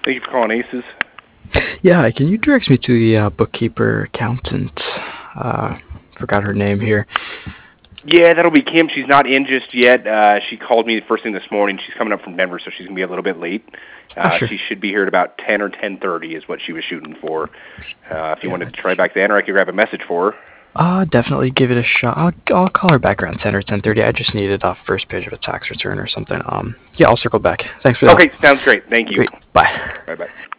Thank you for calling Aces. Yeah, can you direct me to the bookkeeper accountant? Forgot her name here. Yeah, that'll be Kim. She's not in just yet. She called me the first thing this morning. She's coming up from Denver, so she's going to be a little bit late. Oh, sure. She should be here at about 10 or 10:30 is what she was shooting for. If you Yeah, wanted to try back then, or I could grab a message for her. definitely give it a shot. I'll call her back around 10 or 10:30. I just needed a first page of a tax return or something. Yeah, I'll circle back. Thanks for that. Okay, sounds great. Thank you. Great. Bye. Bye-bye.